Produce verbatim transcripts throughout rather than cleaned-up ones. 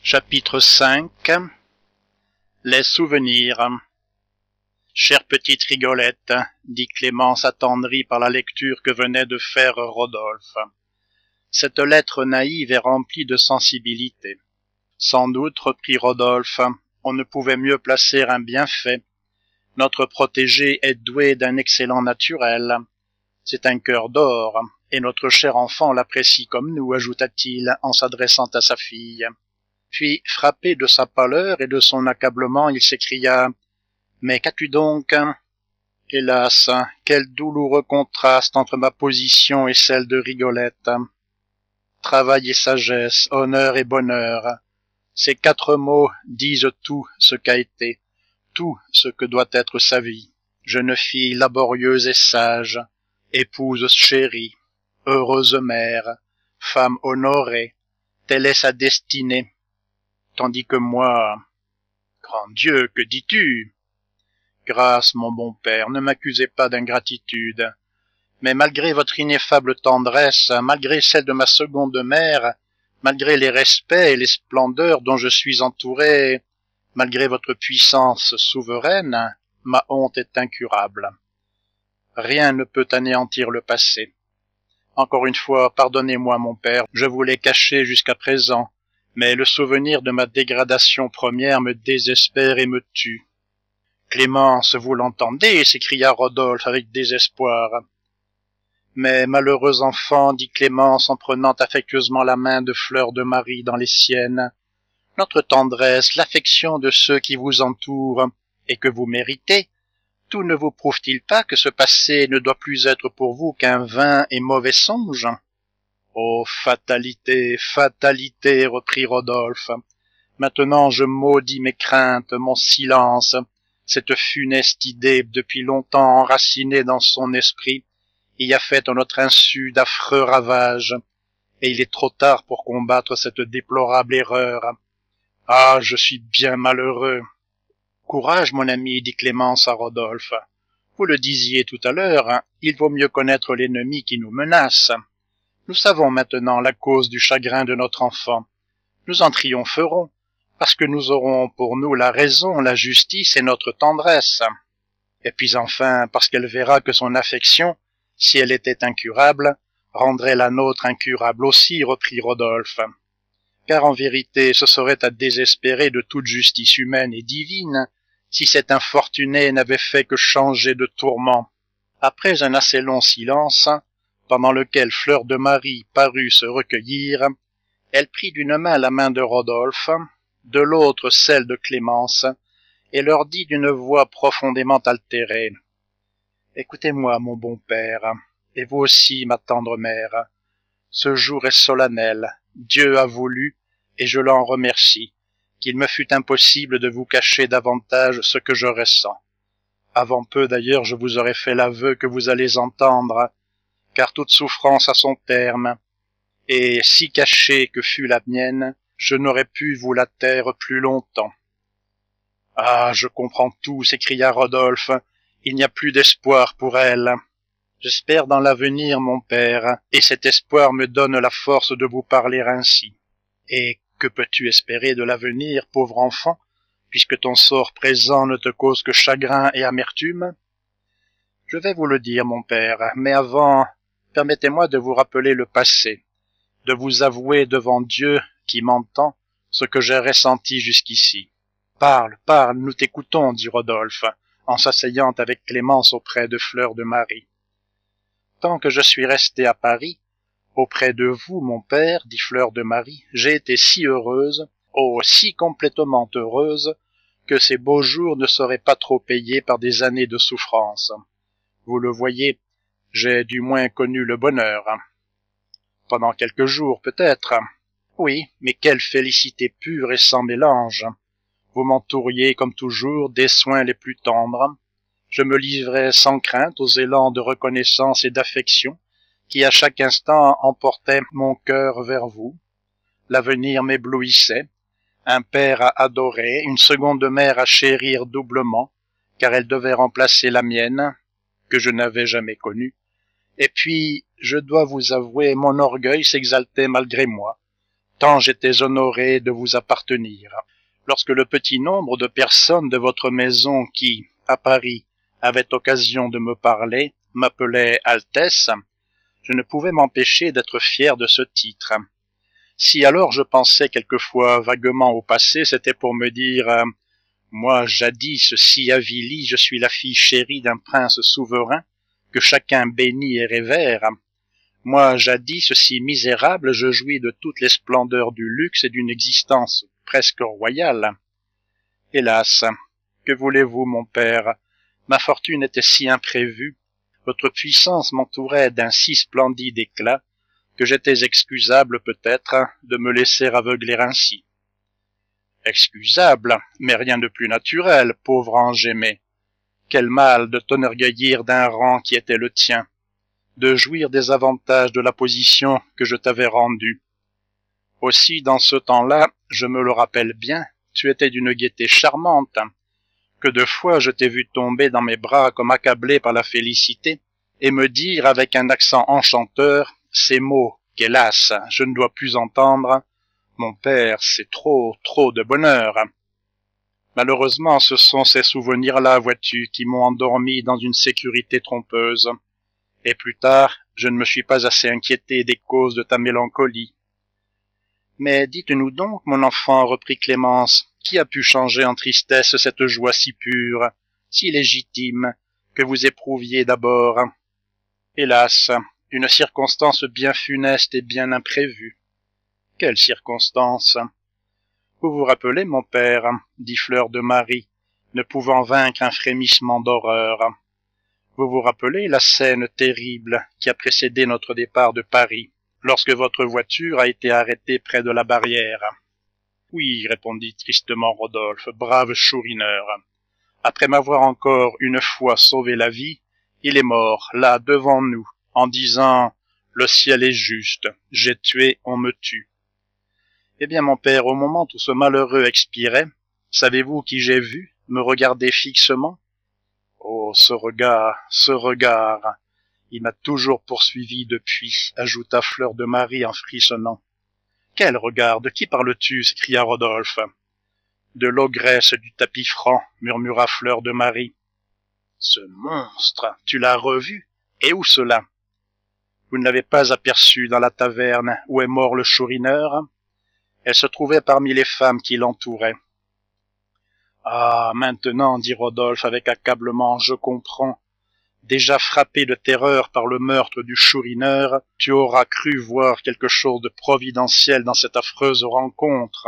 Chapitre cinq. Les souvenirs. Chère petite Rigolette, dit Clémence attendrie par la lecture que venait de faire Rodolphe. Cette lettre naïve est remplie de sensibilité. Sans doute, reprit Rodolphe, on ne pouvait mieux placer un bienfait. Notre protégé est doué d'un excellent naturel. C'est un cœur d'or, et notre cher enfant l'apprécie comme nous, ajouta-t-il en s'adressant à sa fille. Puis, frappé de sa pâleur et de son accablement, il s'écria « Mais qu'as-tu donc ?» Hélas, quel douloureux contraste entre ma position et celle de Rigolette. Travail et sagesse, honneur et bonheur, ces quatre mots disent tout ce qu'a été, tout ce que doit être sa vie. Jeune fille laborieuse et sage, épouse chérie, heureuse mère, femme honorée, telle est sa destinée. Tandis que moi... Grand Dieu, que dis-tu? Grâce, mon bon père, ne m'accusez pas d'ingratitude. Mais malgré votre ineffable tendresse, malgré celle de ma seconde mère, malgré les respects et les splendeurs dont je suis entouré, malgré votre puissance souveraine, ma honte est incurable. Rien ne peut anéantir le passé. Encore une fois, pardonnez-moi, mon père, je vous l'ai caché jusqu'à présent, mais le souvenir de ma dégradation première me désespère et me tue. « Clémence, vous l'entendez » s'écria Rodolphe avec désespoir. « Mais malheureux enfant, dit Clémence en prenant affectueusement la main de Fleur de Marie dans les siennes, notre tendresse, l'affection de ceux qui vous entourent et que vous méritez, tout ne vous prouve-t-il pas que ce passé ne doit plus être pour vous qu'un vain et mauvais songe ? » Oh, fatalité, fatalité, reprit Rodolphe. Maintenant je maudis mes craintes, mon silence, cette funeste idée depuis longtemps enracinée dans son esprit, y a fait à notre insu d'affreux ravages, et il est trop tard pour combattre cette déplorable erreur. Ah, je suis bien malheureux. Courage, mon ami, dit Clémence à Rodolphe. Vous le disiez tout à l'heure, il vaut mieux connaître l'ennemi qui nous menace. Nous savons maintenant la cause du chagrin de notre enfant. Nous en triompherons, parce que nous aurons pour nous la raison, la justice et notre tendresse. Et puis enfin, parce qu'elle verra que son affection, si elle était incurable, rendrait la nôtre incurable aussi, reprit Rodolphe. Car en vérité, ce serait à désespérer de toute justice humaine et divine, si cet infortuné n'avait fait que changer de tourment. Après un assez long silence, pendant lequel Fleur de Marie parut se recueillir, elle prit d'une main la main de Rodolphe, de l'autre celle de Clémence, et leur dit d'une voix profondément altérée. « Écoutez-moi, mon bon père, et vous aussi, ma tendre mère. Ce jour est solennel. Dieu a voulu, et je l'en remercie, qu'il me fût impossible de vous cacher davantage ce que je ressens. Avant peu d'ailleurs, je vous aurais fait l'aveu que vous allez entendre, car toute souffrance a son terme, et si cachée que fût la mienne, je n'aurais pu vous la taire plus longtemps. »« Ah, je comprends tout, » s'écria Rodolphe, « il n'y a plus d'espoir pour elle. J'espère dans l'avenir, mon père, et cet espoir me donne la force de vous parler ainsi. Et que peux-tu espérer de l'avenir, pauvre enfant, puisque ton sort présent ne te cause que chagrin et amertume ? Je vais vous le dire, mon père, mais avant, permettez-moi de vous rappeler le passé, de vous avouer devant Dieu, qui m'entend, ce que j'ai ressenti jusqu'ici. « Parle, parle, nous t'écoutons, dit Rodolphe, en s'asseyant avec Clémence auprès de Fleur de Marie. « Tant que je suis resté à Paris, auprès de vous, mon père, dit Fleur de Marie, j'ai été si heureuse, oh, si complètement heureuse, que ces beaux jours ne seraient pas trop payés par des années de souffrance. Vous le voyez, j'ai du moins connu le bonheur. Pendant quelques jours, peut-être. Oui, mais quelle félicité pure et sans mélange. Vous m'entouriez, comme toujours, des soins les plus tendres. Je me livrais sans crainte aux élans de reconnaissance et d'affection qui à chaque instant emportaient mon cœur vers vous. L'avenir m'éblouissait. Un père à adorer, une seconde mère à chérir doublement, car elle devait remplacer la mienne, que je n'avais jamais connue. Et puis, je dois vous avouer, mon orgueil s'exaltait malgré moi, tant j'étais honoré de vous appartenir. Lorsque le petit nombre de personnes de votre maison qui, à Paris, avaient occasion de me parler, m'appelait Altesse, je ne pouvais m'empêcher d'être fier de ce titre. Si alors je pensais quelquefois vaguement au passé, c'était pour me dire euh, « Moi, jadis, si avilie, je suis la fille chérie d'un prince souverain, que chacun bénit et révère. Moi, jadis, si misérable, je jouis de toutes les splendeurs du luxe et d'une existence presque royale. Hélas, que voulez-vous, mon père? Ma fortune était si imprévue, votre puissance m'entourait d'un si splendide éclat, que j'étais excusable peut-être de me laisser aveugler ainsi. Excusable, mais rien de plus naturel, pauvre ange aimé. Quel mal de t'enorgueillir d'un rang qui était le tien, de jouir des avantages de la position que je t'avais rendue. Aussi, dans ce temps-là, je me le rappelle bien, tu étais d'une gaieté charmante, que de fois je t'ai vu tomber dans mes bras comme accablé par la félicité, et me dire avec un accent enchanteur ces mots qu'hélas je ne dois plus entendre, mon père, c'est trop, trop de bonheur. Malheureusement, ce sont ces souvenirs-là, vois-tu, qui m'ont endormi dans une sécurité trompeuse. Et plus tard, je ne me suis pas assez inquiété des causes de ta mélancolie. Mais dites-nous donc, mon enfant, reprit Clémence, qui a pu changer en tristesse cette joie si pure, si légitime, que vous éprouviez d'abord? Hélas, une circonstance bien funeste et bien imprévue. Quelle circonstance? Vous vous rappelez, mon père, dit Fleur de Marie, ne pouvant vaincre un frémissement d'horreur. Vous vous rappelez la scène terrible qui a précédé notre départ de Paris, lorsque votre voiture a été arrêtée près de la barrière? Oui, répondit tristement Rodolphe, brave chourineur. Après m'avoir encore une fois sauvé la vie, il est mort, là, devant nous, en disant « Le ciel est juste, j'ai tué, on me tue ». Eh bien, mon père, au moment où ce malheureux expirait, savez-vous qui j'ai vu me regarder fixement? Oh, ce regard, ce regard! Il m'a toujours poursuivi depuis, ajouta Fleur de Marie en frissonnant. Quel regard? De qui parles-tu? S'écria Rodolphe. De l'ogresse du tapis franc, murmura Fleur de Marie. Ce monstre, tu l'as revu? Et où cela? Vous ne l'avez pas aperçu dans la taverne où est mort le chourineur? Elle se trouvait parmi les femmes qui l'entouraient. Ah, maintenant, dit Rodolphe avec accablement, je comprends. Déjà frappé de terreur par le meurtre du chourineur, tu auras cru voir quelque chose de providentiel dans cette affreuse rencontre.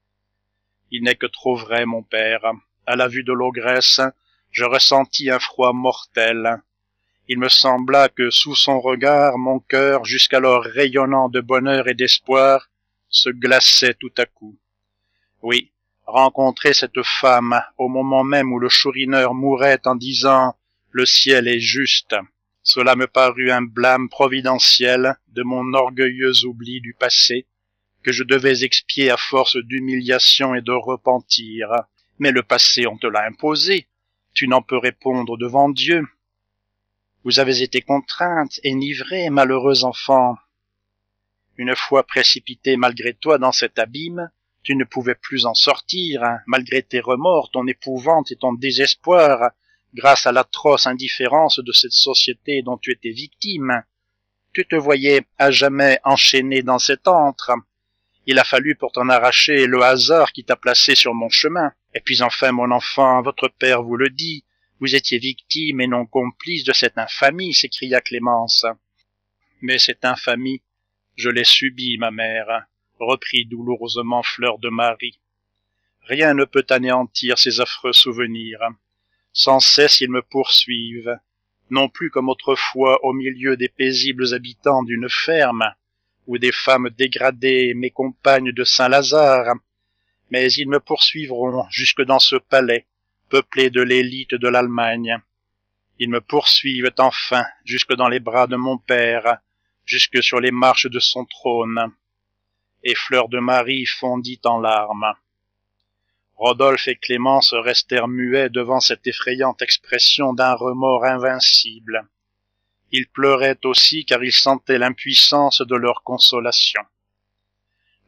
Il n'est que trop vrai, mon père. À la vue de l'ogresse, je ressentis un froid mortel. Il me sembla que sous son regard, mon cœur, jusqu'alors rayonnant de bonheur et d'espoir, se glaçait tout à coup. Oui, rencontrer cette femme au moment même où le chourineur mourait en disant « Le ciel est juste », cela me parut un blâme providentiel de mon orgueilleux oubli du passé, que je devais expier à force d'humiliation et de repentir. Mais le passé, on te l'a imposé, tu n'en peux répondre devant Dieu. Vous avez été contrainte, enivrée, malheureux enfant. Une fois précipité malgré toi dans cet abîme, tu ne pouvais plus en sortir, hein, malgré tes remords, ton épouvante et ton désespoir, grâce à l'atroce indifférence de cette société dont tu étais victime. Tu te voyais à jamais enchaîné dans cet antre. Il a fallu pour t'en arracher le hasard qui t'a placé sur mon chemin. Et puis enfin, mon enfant, votre père vous le dit, vous étiez victime et non complice de cette infamie, s'écria Clémence. Mais cette infamie, je l'ai subie, ma mère, reprit douloureusement Fleur de Marie. Rien ne peut anéantir ces affreux souvenirs. Sans cesse ils me poursuivent, non plus comme autrefois au milieu des paisibles habitants d'une ferme, ou des femmes dégradées, mes compagnes de Saint-Lazare, mais ils me poursuivront jusque dans ce palais, peuplé de l'élite de l'Allemagne. Ils me poursuivent enfin jusque dans les bras de mon père, jusque sur les marches de son trône. Et Fleur de Marie fondit en larmes. Rodolphe et Clémence restèrent muets devant cette effrayante expression d'un remords invincible. Ils pleuraient aussi car ils sentaient l'impuissance de leur consolation.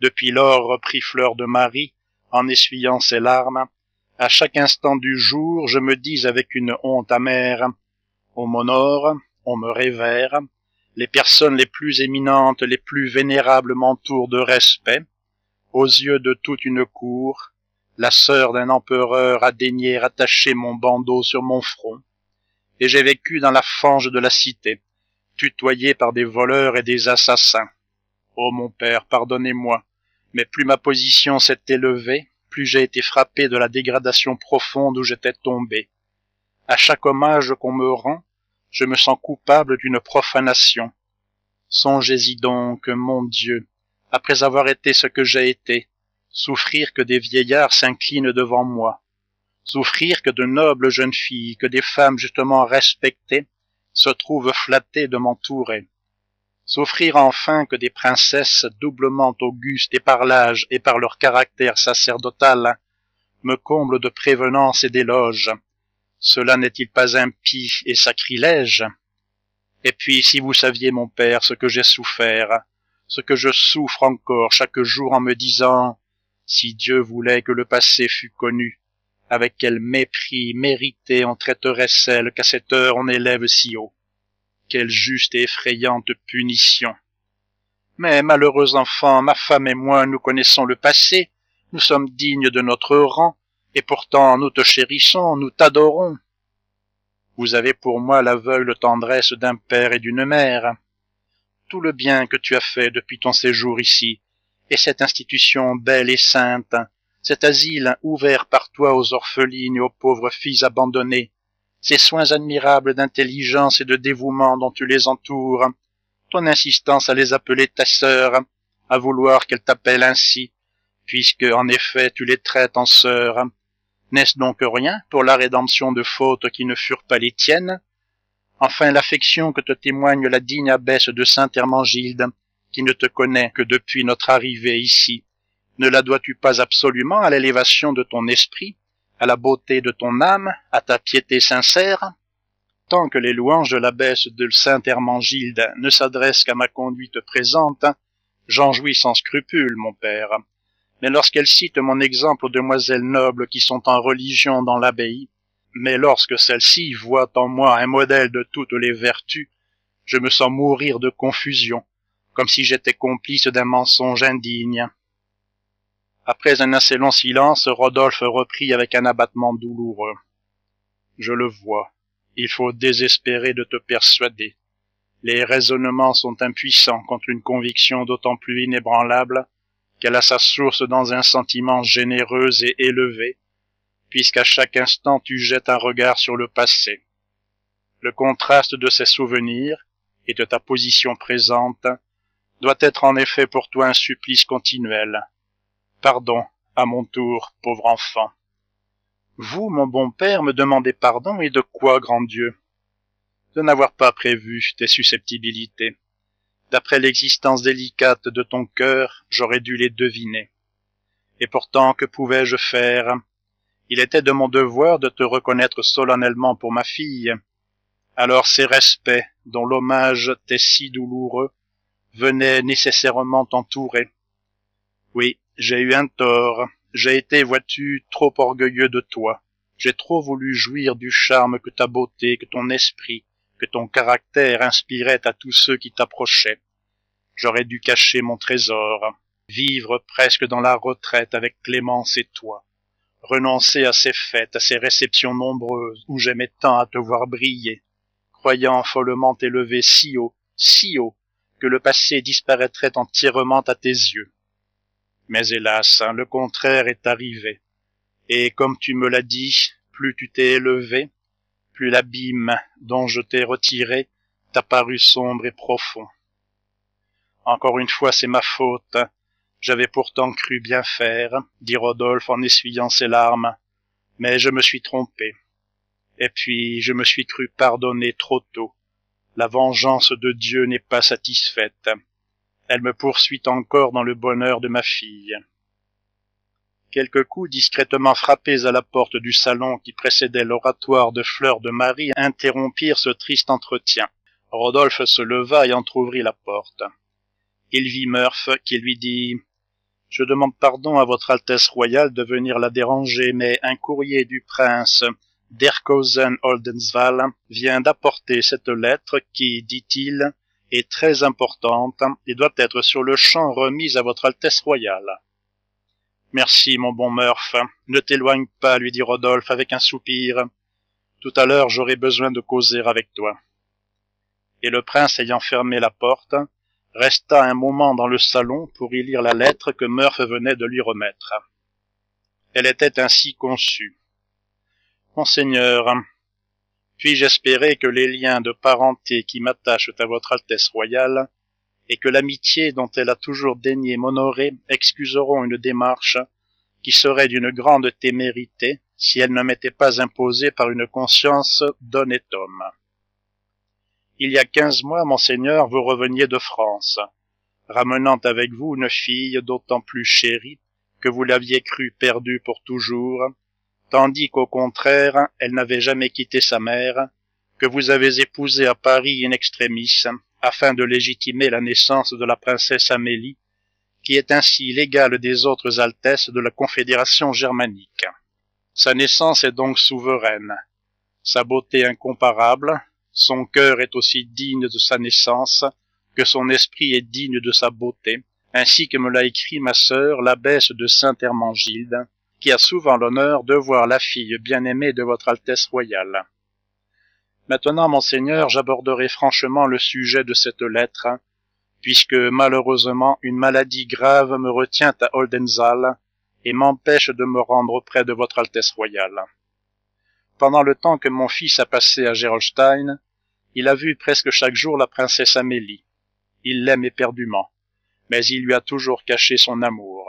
Depuis lors reprit Fleur de Marie, en essuyant ses larmes, à chaque instant du jour, je me dis avec une honte amère, on m'honore, on me révère, les personnes les plus éminentes, les plus vénérables m'entourent de respect, aux yeux de toute une cour, la sœur d'un empereur a daigné rattacher mon bandeau sur mon front, et j'ai vécu dans la fange de la cité, tutoyé par des voleurs et des assassins. Ô mon père, pardonnez-moi, mais plus ma position s'est élevée, plus j'ai été frappé de la dégradation profonde où j'étais tombé. À chaque hommage qu'on me rend, je me sens coupable d'une profanation. Songez-y donc, mon Dieu, après avoir été ce que j'ai été, souffrir que des vieillards s'inclinent devant moi, souffrir que de nobles jeunes filles, que des femmes justement respectées, se trouvent flattées de m'entourer, souffrir enfin que des princesses doublement augustes et par l'âge et par leur caractère sacerdotal me comblent de prévenances et d'éloges. Cela n'est-il pas impie et sacrilège? Et puis, si vous saviez, mon père, ce que j'ai souffert, ce que je souffre encore chaque jour en me disant, si Dieu voulait que le passé fût connu, avec quel mépris mérité on traiterait celle qu'à cette heure on élève si haut. Quelle juste et effrayante punition. Mais, malheureux enfant, ma femme et moi, nous connaissons le passé, nous sommes dignes de notre rang, et pourtant nous te chérissons, nous t'adorons. Vous avez pour moi l'aveugle tendresse d'un père et d'une mère. Tout le bien que tu as fait depuis ton séjour ici, et cette institution belle et sainte, cet asile ouvert par toi aux orphelines et aux pauvres filles abandonnées, ces soins admirables d'intelligence et de dévouement dont tu les entoures, ton insistance à les appeler ta sœur, à vouloir qu'elles t'appellent ainsi, puisque en effet tu les traites en sœur, n'est-ce donc rien pour la rédemption de fautes qui ne furent pas les tiennes? Enfin l'affection que te témoigne la digne abbesse de Saint-Hermangilde, qui ne te connaît que depuis notre arrivée ici, ne la dois-tu pas absolument à l'élévation de ton esprit, à la beauté de ton âme, à ta piété sincère? Tant que les louanges de l'abbesse de Saint-Hermangilde ne s'adressent qu'à ma conduite présente, j'en jouis sans scrupule, mon père. Mais lorsqu'elle cite mon exemple aux demoiselles nobles qui sont en religion dans l'abbaye, mais lorsque celles-ci voient en moi un modèle de toutes les vertus, je me sens mourir de confusion, comme si j'étais complice d'un mensonge indigne. Après un assez long silence, Rodolphe reprit avec un abattement douloureux. Je le vois, il faut désespérer de te persuader. Les raisonnements sont impuissants contre une conviction d'autant plus inébranlable qu'elle a sa source dans un sentiment généreux et élevé, puisqu'à chaque instant tu jettes un regard sur le passé. Le contraste de ces souvenirs et de ta position présente doit être en effet pour toi un supplice continuel. Pardon, à mon tour, pauvre enfant. Vous, mon bon père, me demandez pardon, et de quoi, grand Dieu? De n'avoir pas prévu tes susceptibilités. D'après l'existence délicate de ton cœur, j'aurais dû les deviner. Et pourtant, que pouvais-je faire? Il était de mon devoir de te reconnaître solennellement pour ma fille. Alors ces respects, dont l'hommage t'est si douloureux, venaient nécessairement t'entourer. Oui, j'ai eu un tort. J'ai été, vois-tu, trop orgueilleux de toi. J'ai trop voulu jouir du charme que ta beauté, que ton esprit, que ton caractère inspirait à tous ceux qui t'approchaient. J'aurais dû cacher mon trésor, vivre presque dans la retraite avec Clémence et toi, renoncer à ces fêtes, à ces réceptions nombreuses où j'aimais tant à te voir briller, croyant follement élevé si haut, si haut, que le passé disparaîtrait entièrement à tes yeux. Mais hélas, le contraire est arrivé, et comme tu me l'as dit, plus tu t'es élevé, plus l'abîme dont je t'ai retiré t'a paru sombre et profond. Encore une fois, c'est ma faute. J'avais pourtant cru bien faire, dit Rodolphe en essuyant ses larmes, mais je me suis trompé. Et puis, je me suis cru pardonné trop tôt. La vengeance de Dieu n'est pas satisfaite. Elle me poursuit encore dans le bonheur de ma fille. Quelques coups discrètement frappés à la porte du salon qui précédait l'oratoire de Fleur de Marie interrompirent ce triste entretien. Rodolphe se leva et entr'ouvrit la porte. Il vit Murph qui lui dit Je demande pardon à votre Altesse royale de venir la déranger, mais un courrier du prince d'Erkhausen-Oldenzaal vient d'apporter cette lettre qui, dit-il, est très importante et doit être sur le champ remise à votre Altesse royale. Merci, mon bon Murph. Ne t'éloigne pas, lui dit Rodolphe avec un soupir. Tout à l'heure, j'aurai besoin de causer avec toi. Et le prince, ayant fermé la porte, resta un moment dans le salon pour y lire la lettre que Murph venait de lui remettre. Elle était ainsi conçue. Monseigneur, puis-je espérer que les liens de parenté qui m'attachent à votre Altesse royale et que l'amitié dont elle a toujours daigné m'honorer excuseront une démarche qui serait d'une grande témérité si elle ne m'était pas imposée par une conscience d'honnête homme. Il y a quinze mois, monseigneur, vous reveniez de France, ramenant avec vous une fille d'autant plus chérie que vous l'aviez crue perdue pour toujours, tandis qu'au contraire, elle n'avait jamais quitté sa mère, que vous avez épousée à Paris in extremis, afin de légitimer la naissance de la princesse Amélie, qui est ainsi l'égale des autres altesses de la Confédération germanique. Sa naissance est donc souveraine, sa beauté incomparable, son cœur est aussi digne de sa naissance que son esprit est digne de sa beauté, ainsi que me l'a écrit ma sœur, l'abbesse de Saint-Hermangilde, qui a souvent l'honneur de voir la fille bien-aimée de votre Altesse royale. Maintenant, monseigneur, j'aborderai franchement le sujet de cette lettre, puisque malheureusement une maladie grave me retient à Oldenzaal et m'empêche de me rendre auprès de votre Altesse royale. Pendant le temps que mon fils a passé à Gerolstein, il a vu presque chaque jour la princesse Amélie. Il l'aime éperdument, mais il lui a toujours caché son amour.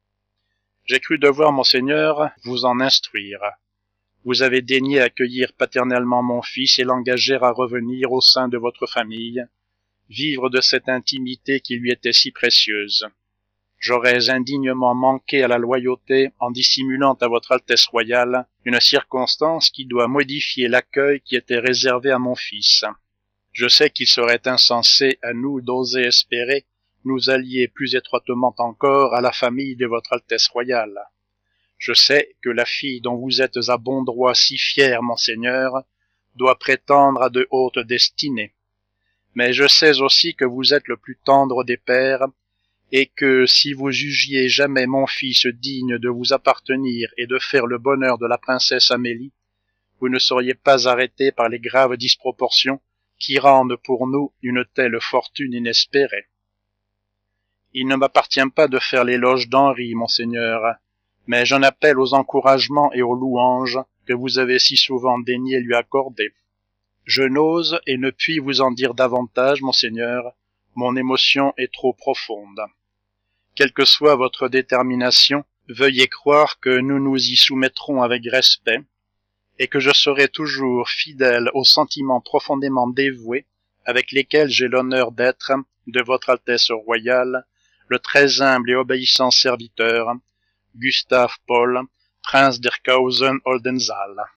J'ai cru devoir, monseigneur, vous en instruire. Vous avez daigné accueillir paternellement mon fils et l'engager à revenir au sein de votre famille, vivre de cette intimité qui lui était si précieuse. J'aurais indignement manqué à la loyauté en dissimulant à votre Altesse royale une circonstance qui doit modifier l'accueil qui était réservé à mon fils. Je sais qu'il serait insensé à nous d'oser espérer nous allier plus étroitement encore à la famille de votre Altesse royale. Je sais que la fille dont vous êtes à bon droit si fier, monseigneur, doit prétendre à de hautes destinées. Mais je sais aussi que vous êtes le plus tendre des pères, et que si vous jugiez jamais mon fils digne de vous appartenir et de faire le bonheur de la princesse Amélie, vous ne seriez pas arrêté par les graves disproportions qui rendent pour nous une telle fortune inespérée. Il ne m'appartient pas de faire l'éloge d'Henri, monseigneur, mais j'en appelle aux encouragements et aux louanges que vous avez si souvent daigné lui accorder. Je n'ose et ne puis vous en dire davantage, monseigneur, mon émotion est trop profonde. Quelle que soit votre détermination, veuillez croire que nous nous y soumettrons avec respect, et que je serai toujours fidèle aux sentiments profondément dévoués avec lesquels j'ai l'honneur d'être, de votre Altesse royale, le très humble et obéissant serviteur, Gustave Paul, prince d'Erkhausen-Oldenzaal.